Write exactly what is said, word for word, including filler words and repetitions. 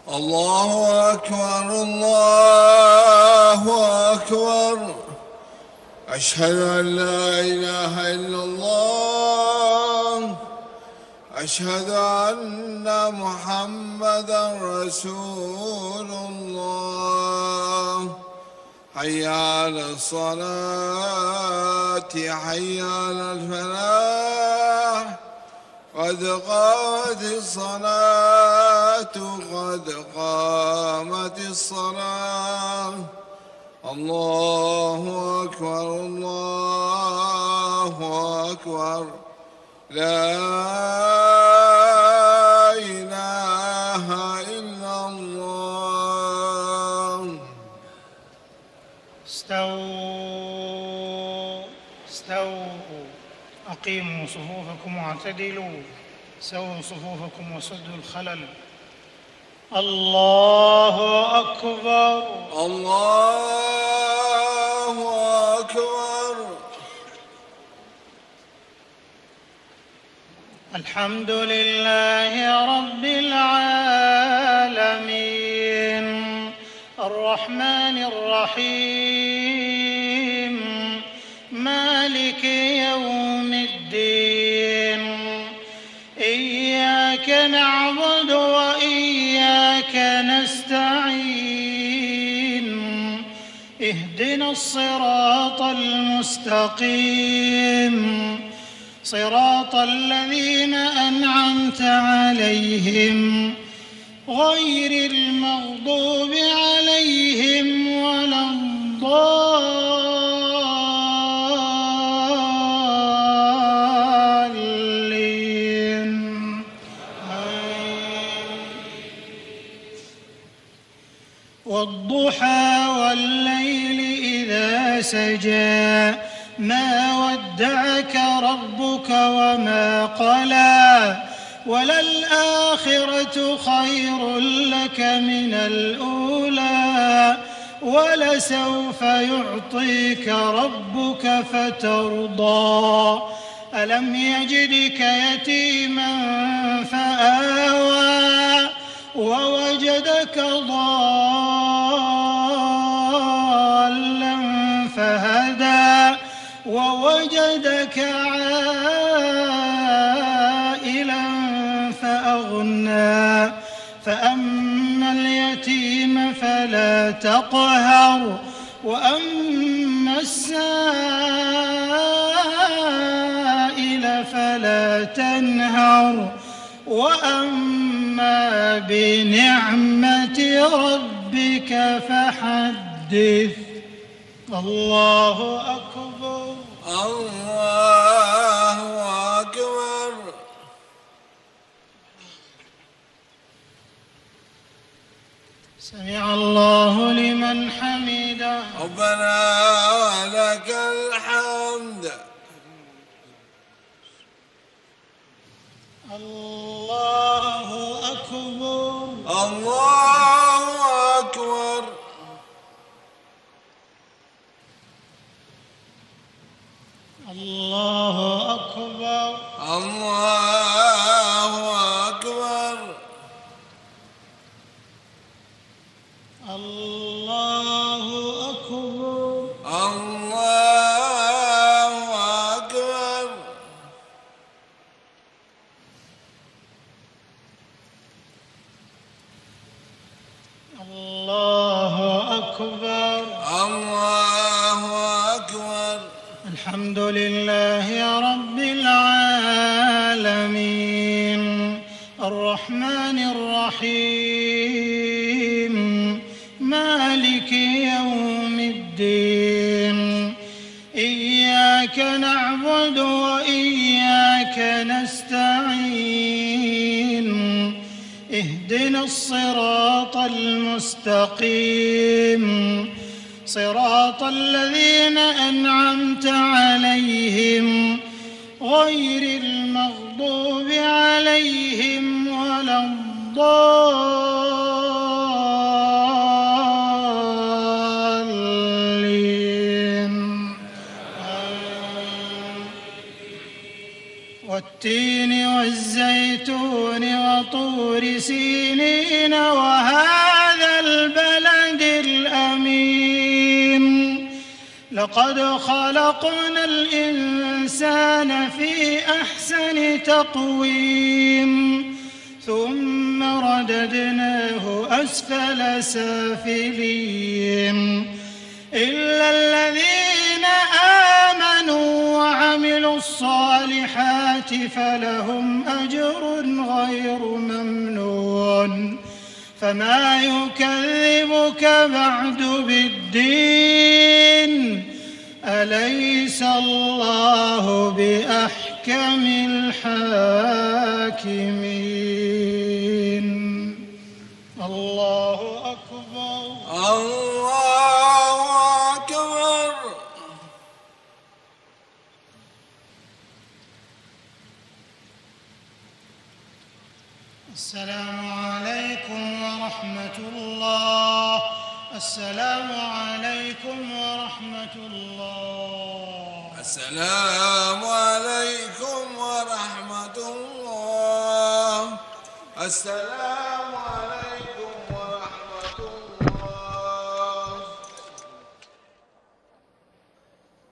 الله أكبر الله أكبر. أشهد أن لا إله إلا الله. أشهد أن محمدا رسول الله. حي على الصلاة حي على الفلاح. قد قامت الصلاة قد قامت الصلاة. الله أكبر الله أكبر. لا إله إلا الله. استووا استووا أقيموا صفوفكم واعتدلوا. سووا صفوفكم وسدوا الخلل. الله أكبر الله أكبر. الحمد لله رب العالمين الرحمن الرحيم مالك يوم الدين. إياك نعبد وإياك نستعين. اهدنا الصراط المستقيم صراط الذين أنعمت عليهم غير المغضوب عليهم ولا الضالين. والضحى والليل إذا سجى ما ودعك ربك وما قلى. وللآخرة خير لك من الأولى. ولسوف يعطيك ربك فترضى. ألم يجدك يتيما فآوى ووجدك ضالا فهدى ووجدك عائلا فأغنى. فأما اليتيم فلا تقهر وأما السائل فلا تنهر وأما بنعمة ربك فحدث. الله أكبر الله أكبر. سمع الله لمن حمده. ربنا ولك الحمد. الله أكبر الله أكبر. الله أكبر الله أكبر. الله أكبر الله أكبر. الله أكبر الله أكبر. الحمد لله رب العالمين الرحمن الرحيم مالك يوم الدين. إياك نعبد وإياك نستعين. اهدنا الصراط المستقيم صراط الذين أنعمت عليهم غير المغضوب عليهم ولا الضالين. والتين والزيتون وطور سينين المرسلين وهذا البلد الأمين لقد خلقنا الإنسان في أحسن تقويم ثم رددناه أسفل سافلين إلا الذين آمنوا وعملوا الصالحات فلهم أجر غير ممنون فما يكذبك بعد بالدين أليس الله بأحكم الحاكمين الله أكبر الله أكبر. السلام عليكم ورحمة الله. السلام عليكم ورحمة الله. السلام عليكم ورحمة الله. السلام